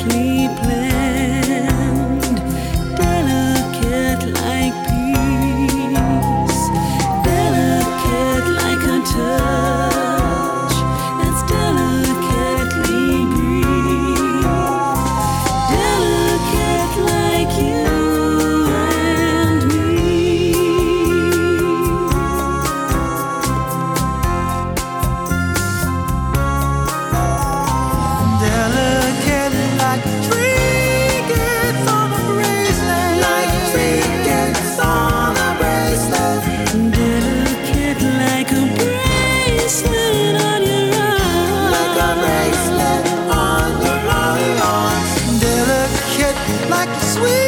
delicately planned, delicate like peace, delicate like a touch that's delicately brief, delicate like you and me. Delicate like trinkets on a bracelet, like trinkets on a bracelet. Delicate like a bracelet on your arm, Like a bracelet on your arm. Delicate like the sweet